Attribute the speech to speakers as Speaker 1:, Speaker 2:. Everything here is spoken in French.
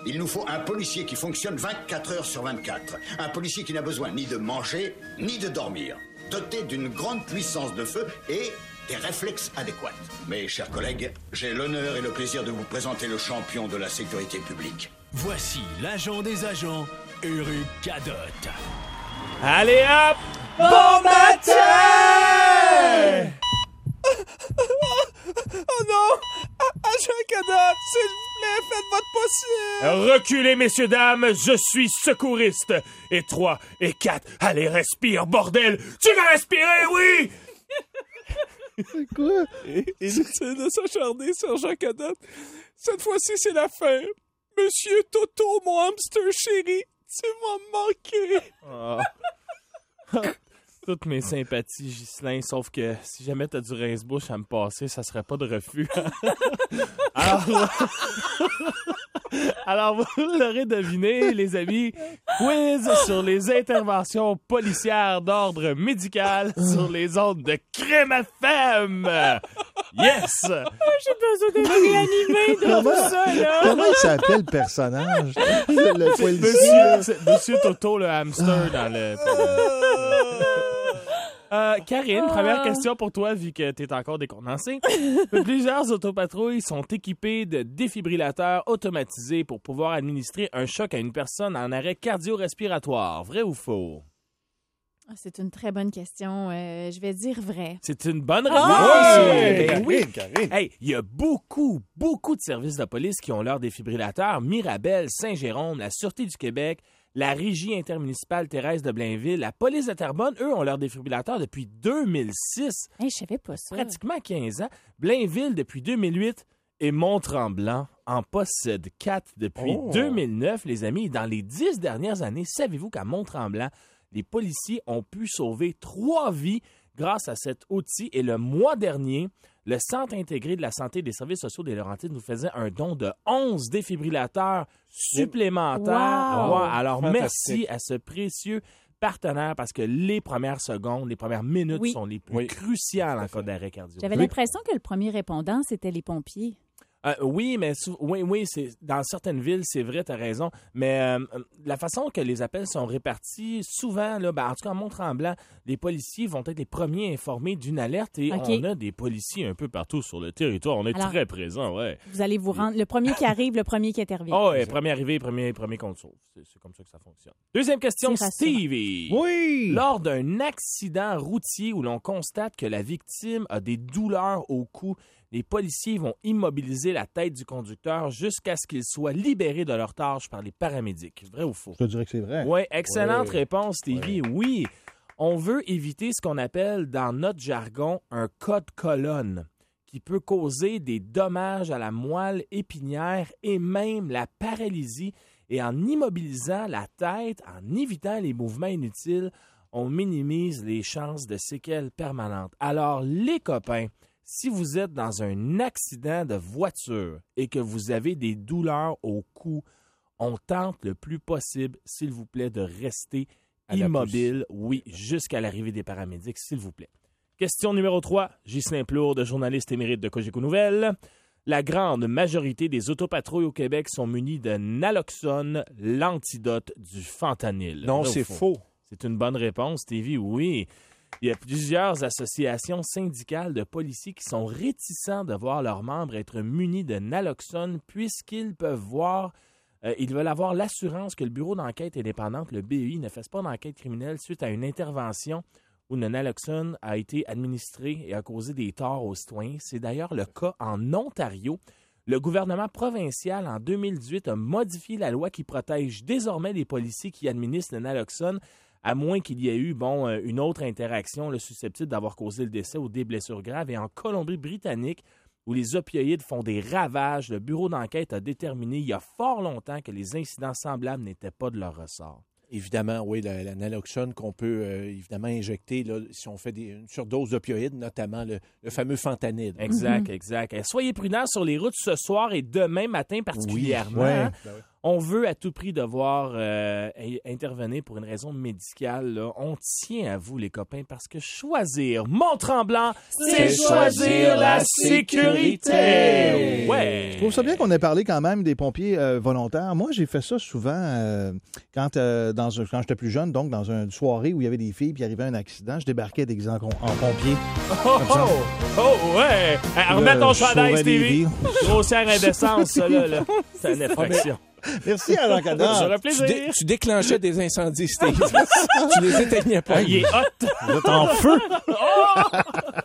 Speaker 1: Il nous faut un policier qui fonctionne 24 heures sur 24. Un policier qui n'a besoin ni de manger, ni de dormir. Doté d'une grande puissance de feu et des réflexes adéquats. Mes chers collègues, j'ai l'honneur et le plaisir de vous présenter le champion de la sécurité publique.
Speaker 2: Voici l'agent des agents, Éric Cadotte. Allez hop!
Speaker 3: Bon matin!
Speaker 4: Oh non! Agent Cadotte, s'il vous plaît, faites votre possible!
Speaker 2: Reculez, messieurs, dames, je suis secouriste. Et 3 et 4, allez, respire, bordel! Tu vas respirer, oui!
Speaker 4: C'est quoi? Inutile de s'acharner sur Jean Cadotte. Cette fois-ci, c'est la fin. Monsieur Toto, mon hamster chéri, tu m'as manqué.
Speaker 3: Toutes mes sympathies, Ghislain, sauf que si jamais t'as du rince-bouche à me passer, ça serait pas de refus. Alors, vous l'aurez deviné, les amis, quiz sur les interventions policières d'ordre médical sur les ondes de Crème FM. Yes!
Speaker 5: J'ai besoin de réanimer dans tout ça, là.
Speaker 6: Comment il s'appelle le personnage? Le policier.
Speaker 3: Monsieur Toto, le hamster dans le... Karine, première question pour toi, vu que t'es encore décondensée. Plusieurs autopatrouilles sont équipées de défibrillateurs automatisés pour pouvoir administrer un choc à une personne en arrêt cardio-respiratoire. Vrai ou faux?
Speaker 5: C'est une très bonne question. Je vais dire vrai.
Speaker 3: C'est une bonne réponse!
Speaker 6: Oh!
Speaker 3: Oui!
Speaker 6: Karine.
Speaker 3: Hey, il y a beaucoup de services de police qui ont leur défibrillateur. Mirabel, Saint-Jérôme, la Sûreté du Québec, la Régie intermunicipale Thérèse de Blainville, la police de Terrebonne, eux, ont leur défibrillateur depuis 2006.
Speaker 5: Hey, je savais pas ça.
Speaker 3: Pratiquement 15 ans. Blainville depuis 2008 et Mont-Tremblant en possède 4 depuis 2009, les amis. Dans les 10 dernières années, savez-vous qu'à Mont-Tremblant, les policiers ont pu sauver 3 vies grâce à cet outil. Et le mois dernier, le Centre intégré de la santé et des services sociaux des Laurentides nous faisait un don de 11 défibrillateurs supplémentaires.
Speaker 5: Wow!
Speaker 3: Alors,
Speaker 6: Fantastique.
Speaker 3: merci à ce précieux partenaire parce que les premières secondes, les premières minutes sont les plus cruciales en cas d'arrêt cardiaque.
Speaker 5: J'avais l'impression que le premier répondant, c'était les pompiers.
Speaker 3: Oui, mais c'est dans certaines villes, c'est vrai, t'as raison. Mais la façon que les appels sont répartis, souvent, là, en tout cas, en Mont-Tremblant, les policiers vont être les premiers informés d'une alerte et on a des policiers un peu partout sur le territoire. On est très présents, ouais.
Speaker 5: Vous allez vous rendre. Le premier qui arrive, le premier qui intervient.
Speaker 3: Oh, premier arrivé, premier qu'on sauve. C'est comme ça que ça fonctionne. Deuxième question, Stevie.
Speaker 6: Oui!
Speaker 3: Lors d'un accident routier où l'on constate que la victime a des douleurs au cou, les policiers vont immobiliser la tête du conducteur jusqu'à ce qu'il soit libéré de leur tâche par les paramédics. Vrai ou faux?
Speaker 6: Je te dirais que c'est vrai.
Speaker 3: Oui, excellente réponse, Stevie. Oui, on veut éviter ce qu'on appelle dans notre jargon un cas de colonne qui peut causer des dommages à la moelle épinière et même la paralysie. Et en immobilisant la tête, en évitant les mouvements inutiles, on minimise les chances de séquelles permanentes. Alors, les copains, si vous êtes dans un accident de voiture et que vous avez des douleurs au cou, on tente le plus possible, s'il vous plaît, de rester immobile, jusqu'à l'arrivée des paramédics, s'il vous plaît. Question numéro 3, Ghislain Plourde, journaliste émérite de Cogeco Nouvelles. La grande majorité des autopatrouilles au Québec sont munies de naloxone, l'antidote du fentanyl.
Speaker 6: Non, c'est faux.
Speaker 3: C'est une bonne réponse, Stevie, oui. Il y a plusieurs associations syndicales de policiers qui sont réticents de voir leurs membres être munis de naloxone puisqu'ils peuvent voir, ils veulent avoir l'assurance que le bureau d'enquête indépendante, le BEI, ne fasse pas d'enquête criminelle suite à une intervention où le naloxone a été administré et a causé des torts aux citoyens. C'est d'ailleurs le cas en Ontario. Le gouvernement provincial, en 2018, a modifié la loi qui protège désormais les policiers qui administrent le naloxone, à moins qu'il y ait eu une autre interaction susceptible d'avoir causé le décès ou des blessures graves. Et en Colombie-Britannique, où les opioïdes font des ravages, le bureau d'enquête a déterminé il y a fort longtemps que les incidents semblables n'étaient pas de leur ressort.
Speaker 7: Évidemment, oui, la naloxone qu'on peut évidemment injecter là, si on fait une surdose d'opioïdes, notamment le fameux fentanyl.
Speaker 3: Exact. Soyez prudents sur les routes ce soir et demain matin particulièrement.
Speaker 6: Oui,
Speaker 3: on veut à tout prix devoir intervenir pour une raison médicale, là, on tient à vous, les copains, parce que choisir Mont-Tremblant, c'est choisir la sécurité. Ouais.
Speaker 6: Je trouve ça bien qu'on ait parlé quand même des pompiers volontaires. Moi, j'ai fait ça souvent quand j'étais plus jeune, donc dans une soirée où il y avait des filles puis il arrivait un accident, je débarquais déguisé en pompier.
Speaker 3: Oh, ouais! Remets ton chandail, Stevie. Grossière indécence, ça, là. C'est une infraction.
Speaker 6: Merci, Alain Cador.
Speaker 3: Ça aurait plaisir.
Speaker 7: Tu déclenchais des incendies, Steve. Tu les éteignais pas.
Speaker 3: Il est hot.
Speaker 6: Vous êtes en feu.